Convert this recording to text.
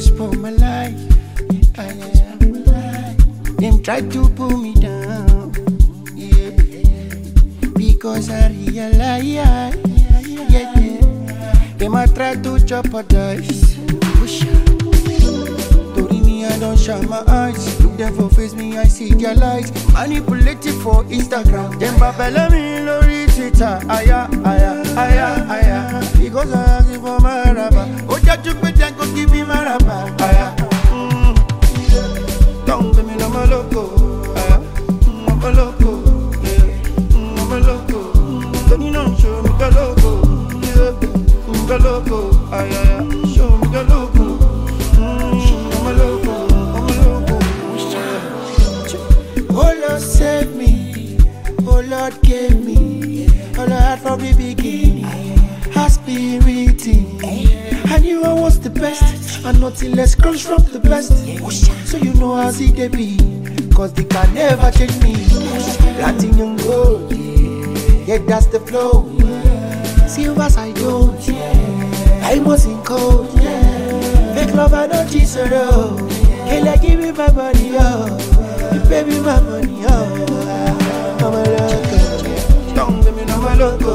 for my life. Them try to pull me down, yeah, because I realize, yeah. They might try to jeopardize. Tori me, I don't shut my eyes. Look them for face me, I see their lies. Manipulated for Instagram. Them babble me, lori Twitter. Aya. Because I ask you for my rapper. Oh, that you put and go give me my rapper. Aya. Don't give me no more loco. Aya. I'm a loco. Yeah. I'm a loco. Don't you know, show me the loco. The loco, show me the loco. I'm a loco, Oh Lord save me, oh Lord give me, all I had from the beginning. Aspirating, I knew I was the best, and nothing less comes from the best. So you know how see they be, cause they can never change me. Platinum gold, yeah that's the flow. Silvers I don't, I wasn't cold, fake love I don't tease her though. Kayla give me my money, you pay me my money, I'm a loco. Don't give me no my loco.